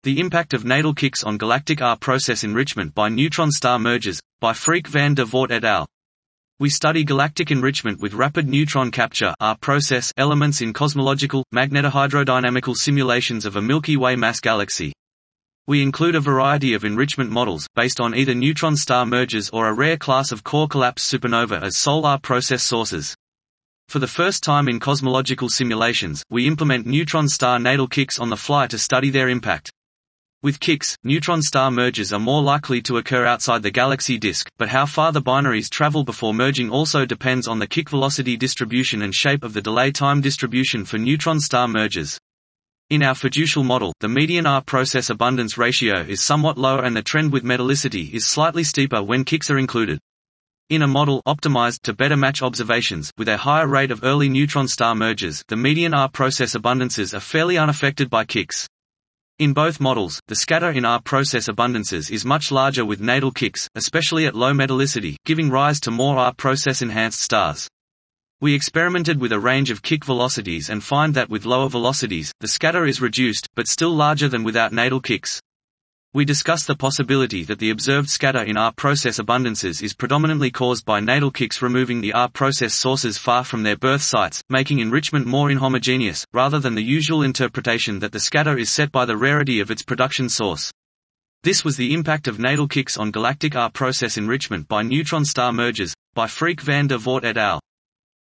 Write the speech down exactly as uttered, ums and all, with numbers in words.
The impact of natal kicks on galactic R process enrichment by neutron star mergers, by Freek van der Voort et al. We study galactic enrichment with rapid neutron capture R process elements in cosmological, magnetohydrodynamical simulations of a Milky Way mass galaxy. We include a variety of enrichment models, based on either neutron star mergers or a rare class of core collapsed supernova as sole R process sources. For the first time in cosmological simulations, we implement neutron star natal kicks on the fly to study their impact. With kicks, neutron star mergers are more likely to occur outside the galaxy disk, but how far the binaries travel before merging also depends on the kick velocity distribution and shape of the delay time distribution for neutron star mergers. In our fiducial model, the median R process abundance ratio is somewhat lower and the trend with metallicity is slightly steeper when kicks are included. In a model optimized to better match observations, with a higher rate of early neutron star mergers, the median R process abundances are fairly unaffected by kicks. In both models, the scatter in R process abundances is much larger with natal kicks, especially at low metallicity, giving rise to more R process enhanced stars. We experimented with a range of kick velocities and find that with lower velocities, the scatter is reduced, but still larger than without natal kicks. We discussed the possibility that the observed scatter in R process abundances is predominantly caused by natal kicks removing the R process sources far from their birth sites, making enrichment more inhomogeneous, rather than the usual interpretation that the scatter is set by the rarity of its production source. This was the impact of natal kicks on galactic R process enrichment by neutron star mergers, by Freek van der Voort et al.